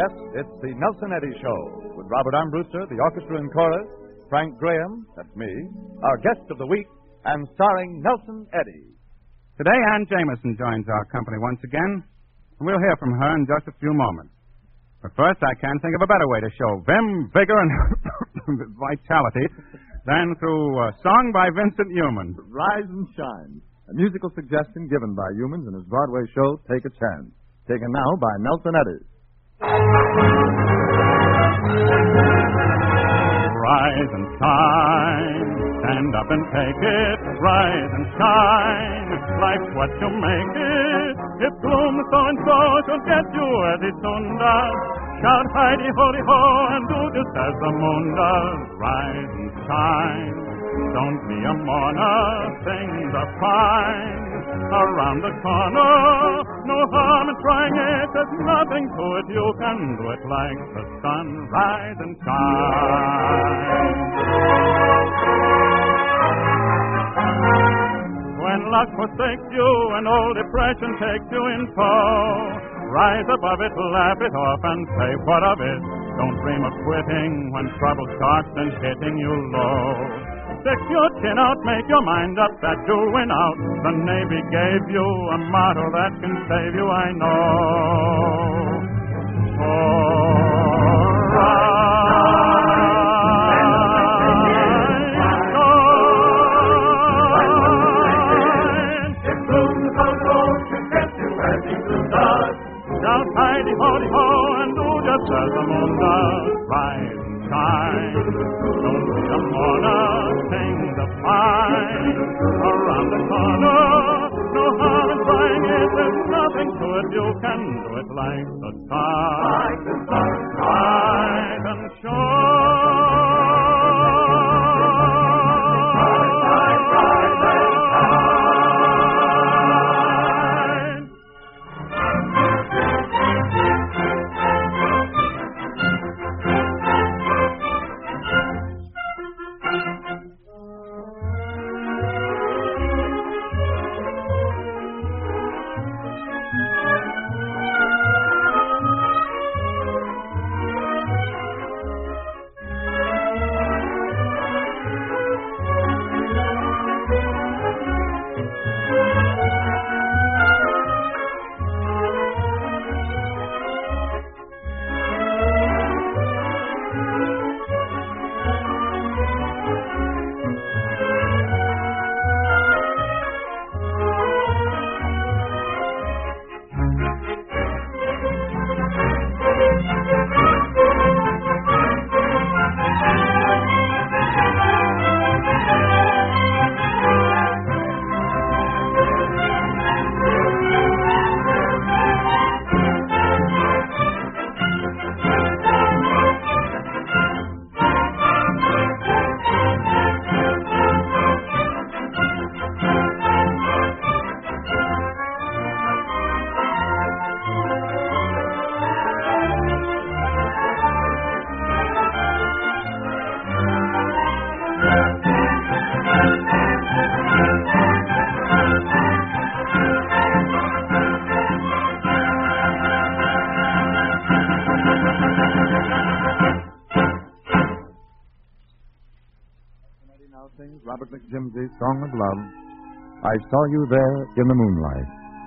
Yes, it's the Nelson Eddy Show with Robert Armbruster, the orchestra and chorus, Frank Graham, that's me, our guest of the week, and starring Nelson Eddy. Today, Ann Jameson joins our company once again, and we'll hear from her in just a few moments. But first, I can't think of a better way to show vim, vigor, and vitality than through a song by Vincent Youmans. Rise and Shine, a musical suggestion given by Youmans in his Broadway show, Take a Chance, taken now by Nelson Eddy. Rise and shine, stand up and take it. Rise and shine, life's what you make it. If gloom so and so shall get you as it soon does, shout heidi holy ho and do just as the moon does. Rise and shine, don't be a mourner, things are fine. Around the corner, no harm in trying it. There's nothing to it, you can do it like the sun. Rise and shine. When luck forsakes you and old depression takes you in tow, rise above it, laugh it off, and say, what of it? Don't dream of quitting when trouble starts and hitting you low. Stick your chin out, make your mind up that you'll win out. The Navy gave you a motto that can save you, I know. Shout heidi holy ho and do just as the moon does. Rise and shine, don't be a mourner, things are fine. Around the corner, no harm in trying it. There's nothing to it, you can do it like the sun. Like the sun. Rise and shine. Robert McJimsey's Song of Love, I Saw You There in the Moonlight.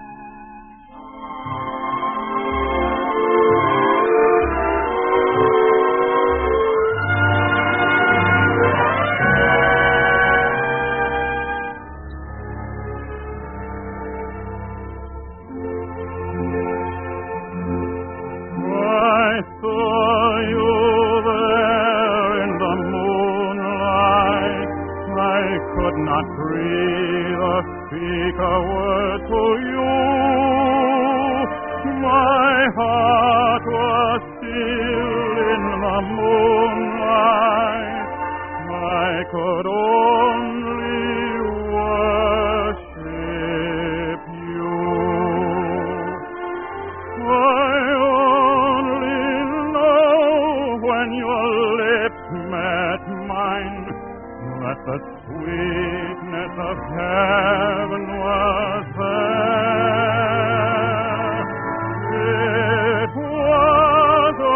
I saw you there in the moonlight. I could not breathe or speak a word to you. My heart was still in the moonlight. I could only worship you. I only know when your lips met mine that the sweetness of heaven was there. It was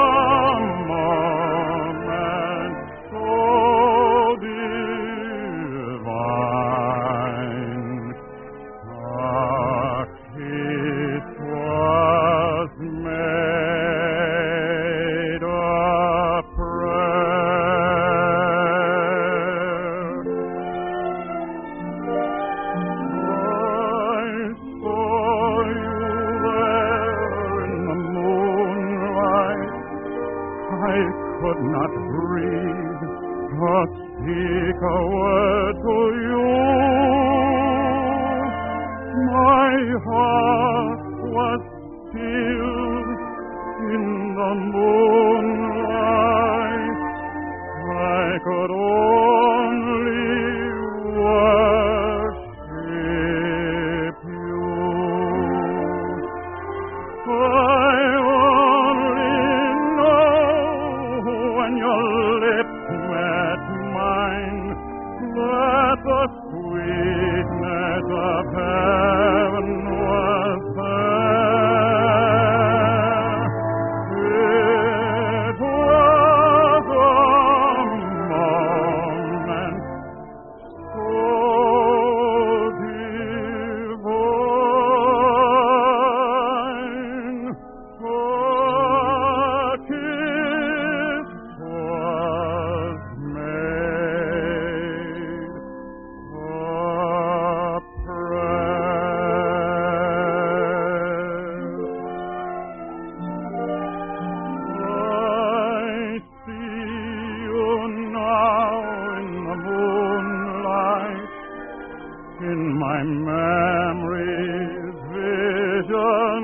word to you. My heart was still in the moonlight. I could only worship you. I only know when your lips met mine that the sweetness of heaven was there. It was a moment so divine. A kiss was made, a I see you now in the moonlight, in my memory's vision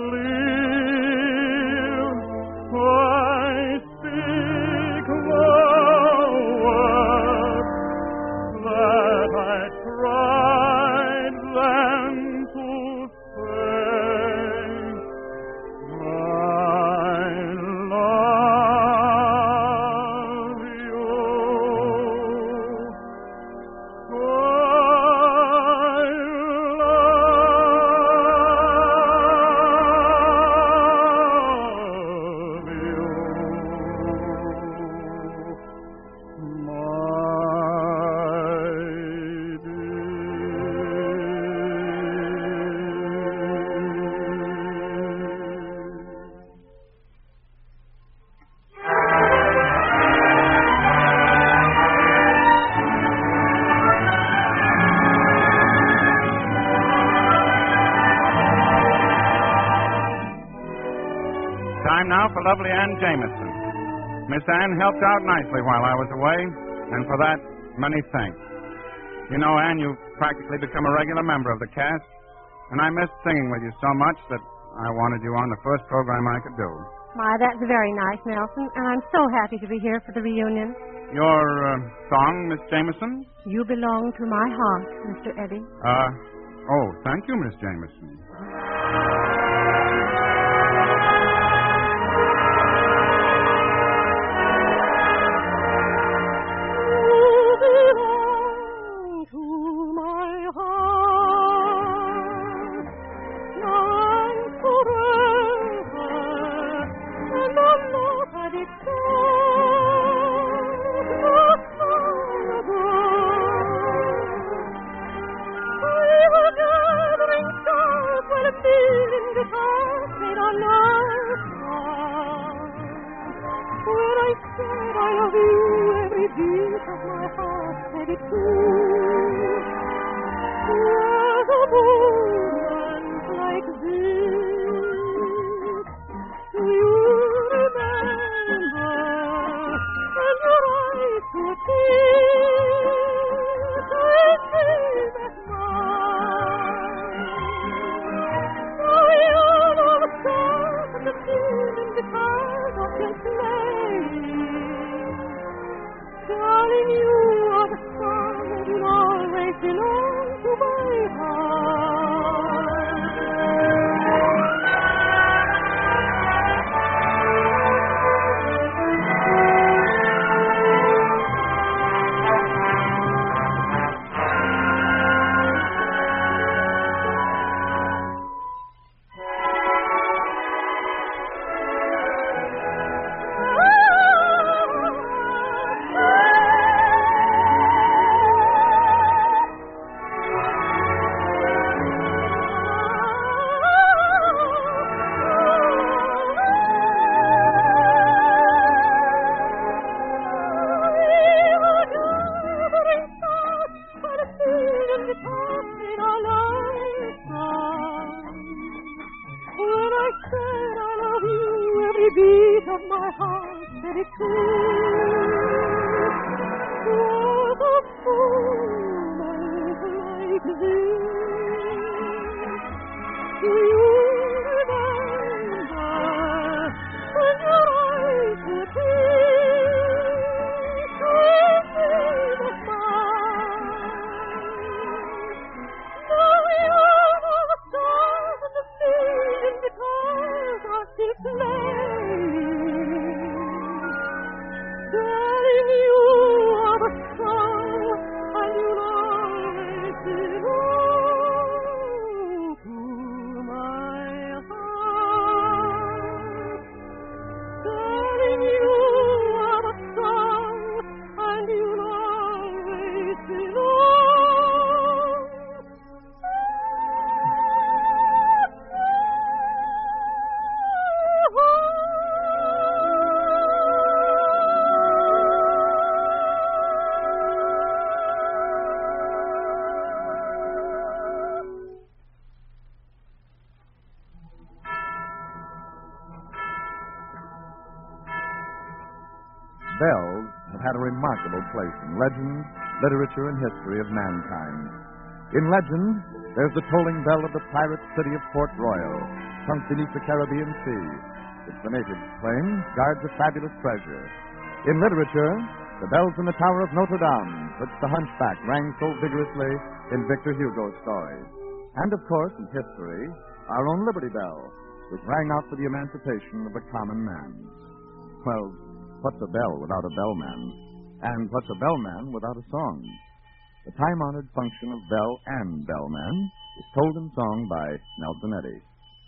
clear. I speak the words that I tried then to say. I love you. I love you. Time now for lovely Ann Jameson. Miss Ann helped out nicely while I was away, and for that, many thanks. You know, Ann, you've practically become a regular member of the cast, and I missed singing with you so much that I wanted you on the first program I could do. My, that's very nice, Nelson, and I'm so happy to be here for the reunion. Your song, Miss Jameson? You belong to my heart, Mr. Eddie. Oh, thank you, Miss Jameson. Darling, you are the star that will always belong to my heart. Beat of my heart, said it true. bells have had a remarkable place in legend, literature, and history of mankind. In legend, there's the tolling bell of the pirate city of Port Royal, sunk beneath the Caribbean Sea, which the natives claim guards a fabulous treasure. In literature, the bells in the Tower of Notre Dame, which the Hunchback rang so vigorously in Victor Hugo's stories. And, of course, in history, our own Liberty Bell, which rang out for the emancipation of the common man. Well, what's a bell without a bellman? And what's a bellman without a song? The time-honored function of bell and bellman is told in song by Nelson Eddy.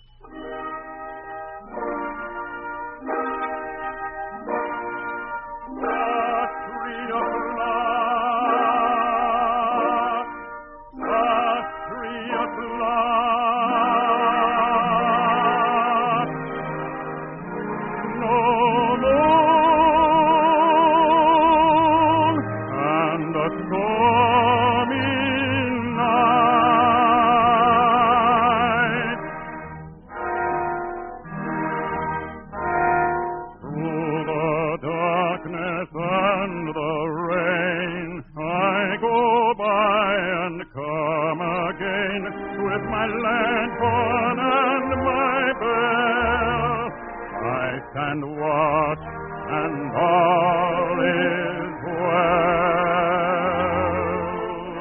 And watch, and all is well.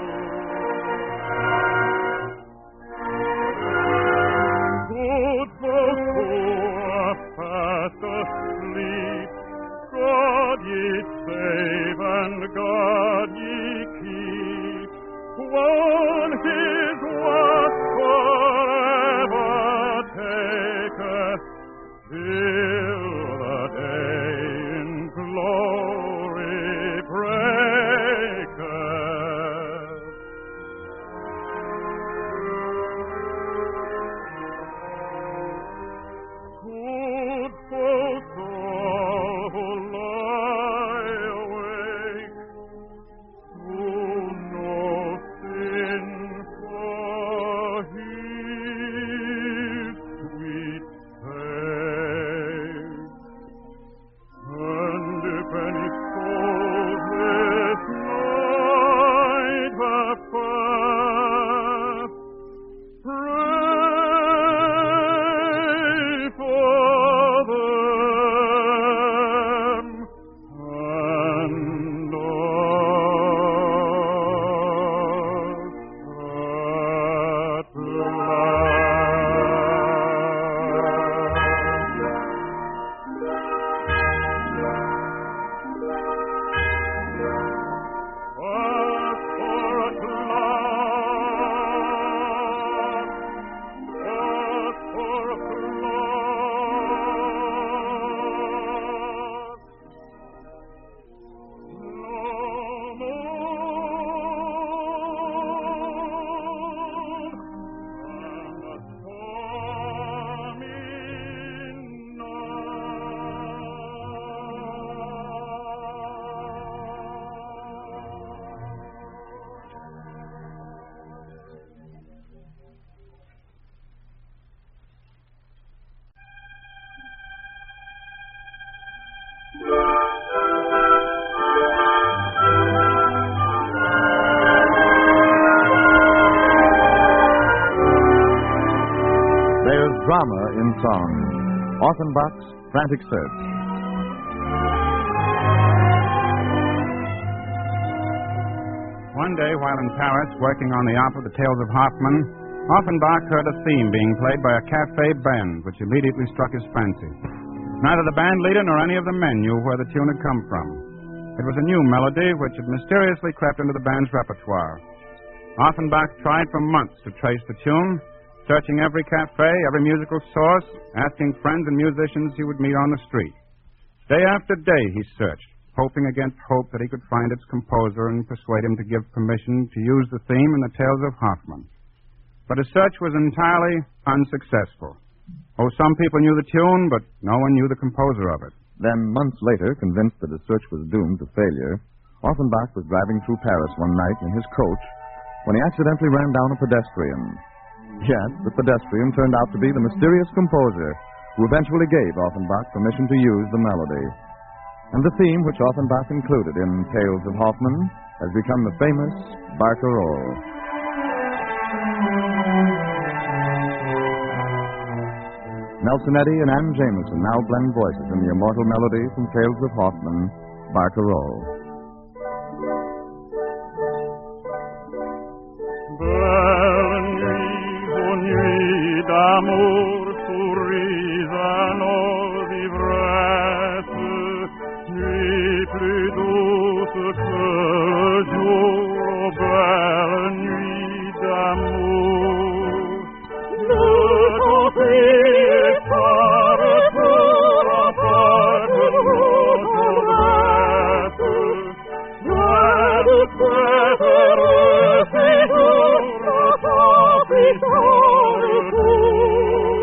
Good folk who are fast asleep, God ye save and God ye keep. One his watch forever taketh, till the day in glory breaketh. Good folk all who lie awake, who know sin for his sweet face. And if any soul this night have passed, pray for them and us at There's drama in song. Offenbach's Frantic Search. One day, while in Paris working on the opera The Tales of Hoffmann, Offenbach heard a theme being played by a cafe band, which immediately struck his fancy. Neither the band leader nor any of the men knew where the tune had come from. It was a new melody which had mysteriously crept into the band's repertoire. Offenbach tried for months to trace the tune, searching every cafe, every musical source, asking friends and musicians he would meet on the street. Day after day he searched, hoping against hope that he could find its composer and persuade him to give permission to use the theme in the Tales of Hoffmann. But his search was entirely unsuccessful. Oh, some people knew the tune, but no one knew the composer of it. Then, months later, convinced that his search was doomed to failure, Offenbach was driving through Paris one night in his coach when he accidentally ran down a pedestrian. Yet, the pedestrian turned out to be the mysterious composer who eventually gave Offenbach permission to use the melody. And the theme, which Offenbach included in Tales of Hoffmann, has become the famous Barcarolle. Nelson Eddy and Ann Jameson now blend voices in the immortal melody from Tales of Hoffmann, Barcarolle. Belle nuit d'amour sourisano d'ivresse, nuit plus douce que le jour, oh belle nuit d'amour. Ne t'oubliez pas retour en porte notre reste, loin de cet heureux séjour, notre puissant retour.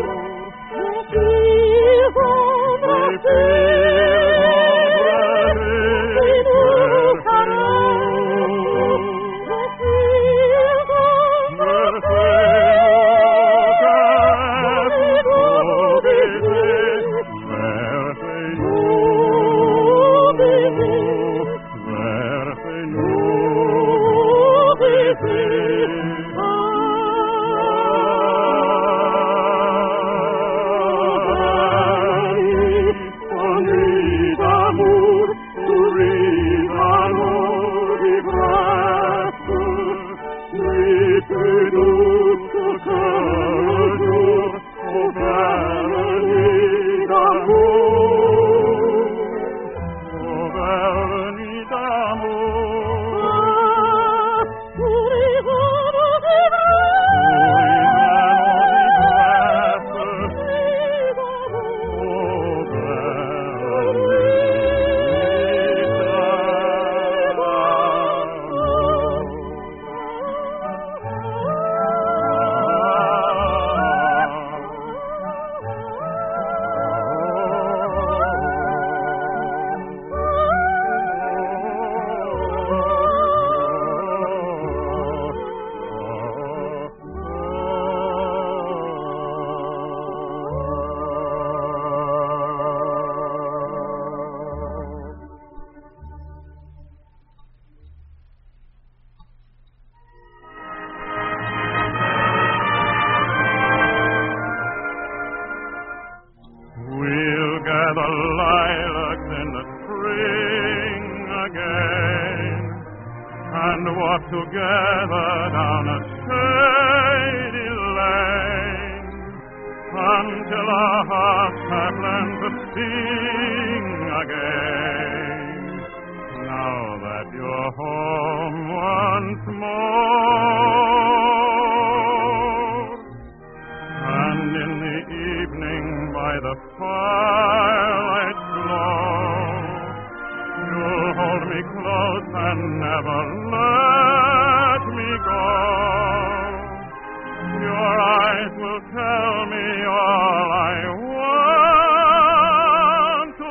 Together down a shady lane until our hearts have learned to sing again. Now that you're home once more, and in the evening by the firelight's glow, you'll hold me close and never let me go. Your eyes will tell me all I want to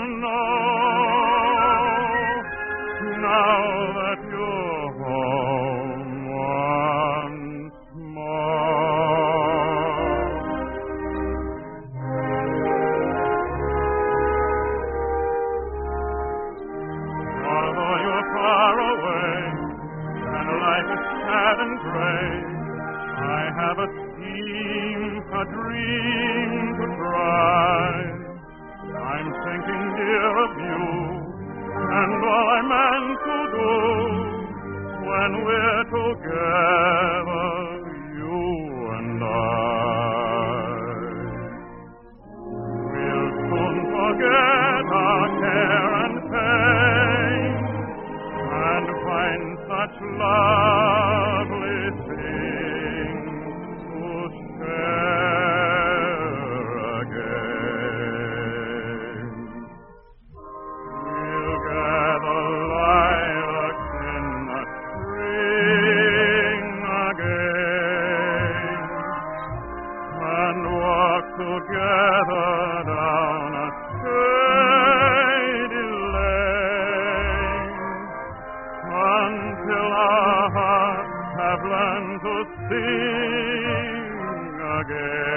know. Now that you're home once more. Although you're far away and life is sad and gray, I have a scheme, a dream to try. I'm thinking, dear, of you and all I meant to do when we're together, you and I. We'll soon forget our care and pain and find such lovely things to share again. We'll gather lilacs in the spring again and walk together down a shady lane until our hearts have learned to sing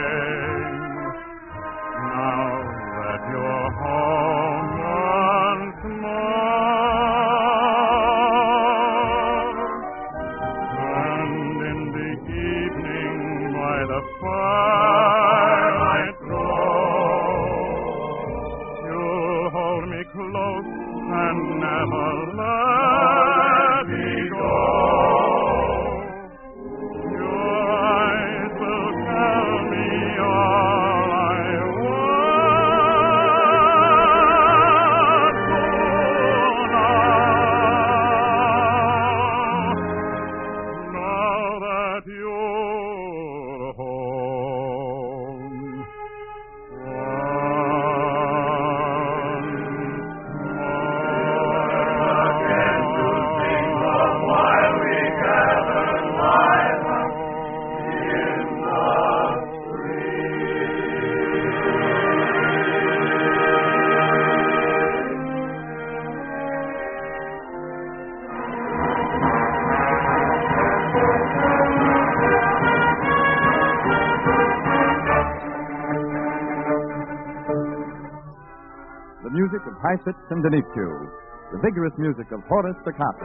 again. Now that you're home once music of Heifetz and Denitku, the vigorous music of Horace Staccato.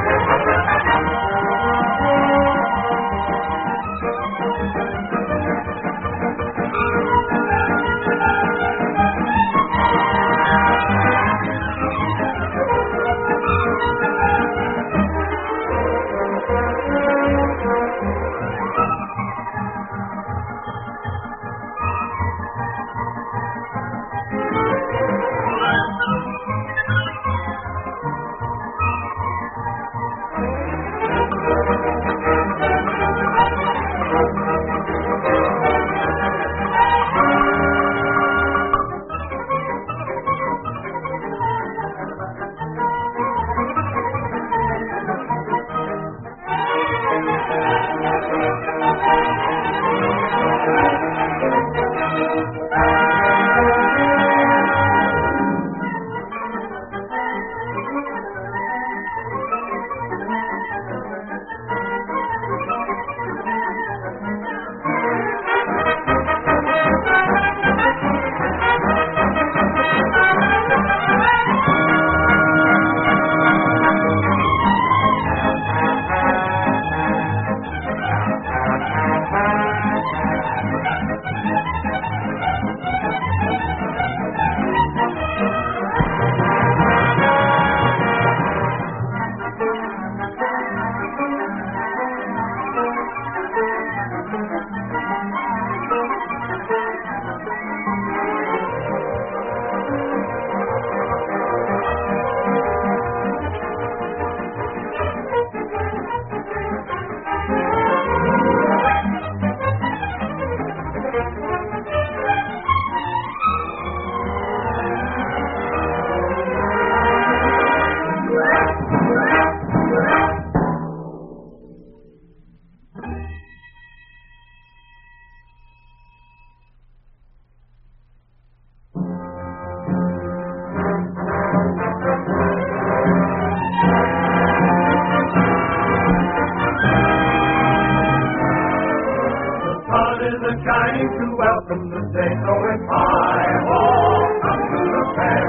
Shining to welcome the day, so it's hi-ho, come to the fair.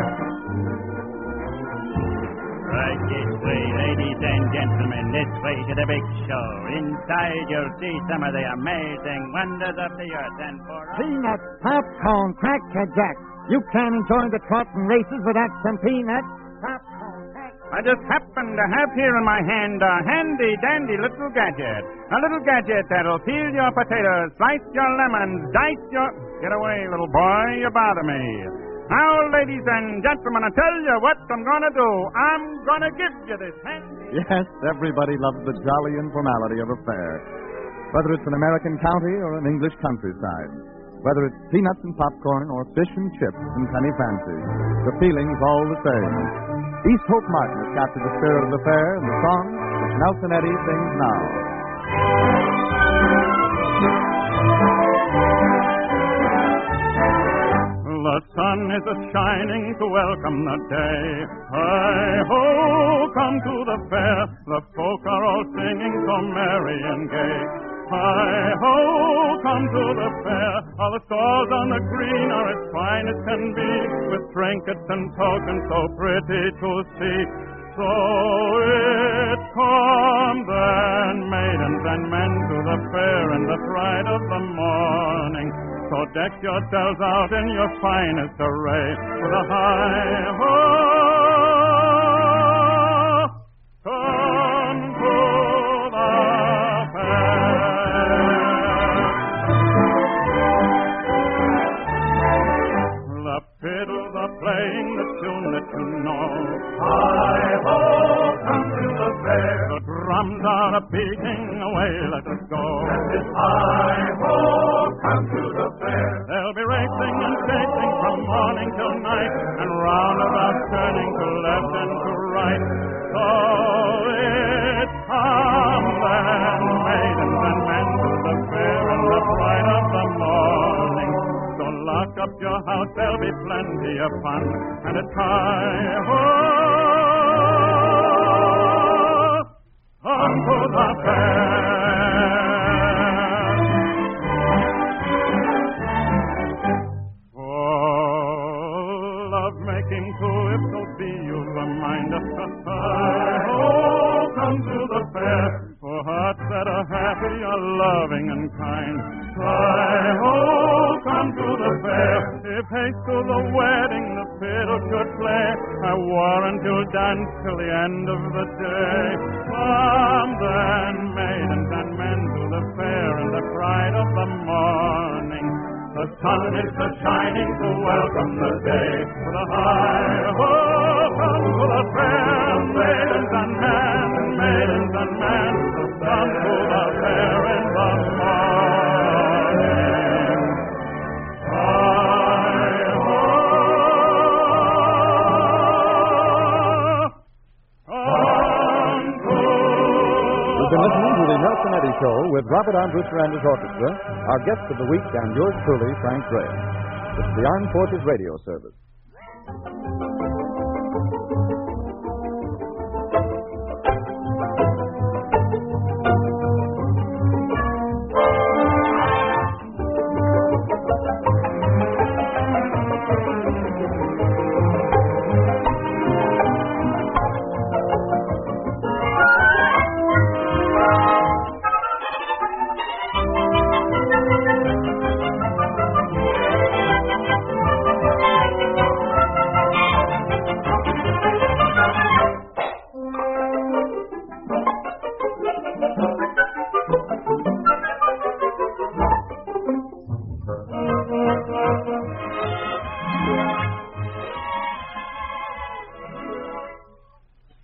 Right this way, ladies and gentlemen, this way to the big show. Inside you'll see some of the amazing wonders of the earth, and for peanuts, popcorn, cracker jack. You can't enjoy the trotting races without some peanuts, popcorn, cracker. I just happen to have here in my hand a handy-dandy little gadget. A little gadget that'll peel your potatoes, slice your lemons, dice your... Get away, little boy, you bother me. Now, ladies and gentlemen, I tell you what I'm going to do. I'm going to give you this handy... Yes, everybody loves the jolly informality of a fair. Whether it's an American county or an English countryside. Whether it's peanuts and popcorn or fish and chips and penny fancy. The feeling's all the same. East Hope Martin has captured the spirit of the fair in the song that Nelson Eddy sings now. The sun is a-shining to welcome the day. Hi-ho, come to the fair. The folk are all singing so merry and gay. Hi-ho, come to the fair. All the stalls on the green are as fine as can be, with trinkets and tokens so pretty to see. So it come then, maidens and men, to the fair in the pride of the morning. So deck yourselves out in your finest array, with a hi-ho, come to the fair. The fiddles are playing the tune that you know. Hi-ho, come to the fair. The drums are a-beating away, let us go. It's hi-ho, come to the fair. They'll be racing and chasing from morning till night, and roundabout turning to left and to right. So it's come then, maidens and men, to the fair in the pride of the morning. So lock up your house, there'll be plenty of fun, and it's hi-ho, come to the fair. Making to until the end of the day. Come then, maidens and men, to the fair and the pride of the morning. The sun is a-shining to welcome the day. To the high-ho, come to the fair, maidens and men, maidens and men, come to the fair in the morning. High-ho, You've been listening to the Nelson Eddy Show with Robert Andrewster and his orchestra, our guest of the week, and yours truly, Frank Graham. This is the Armed Forces Radio Service.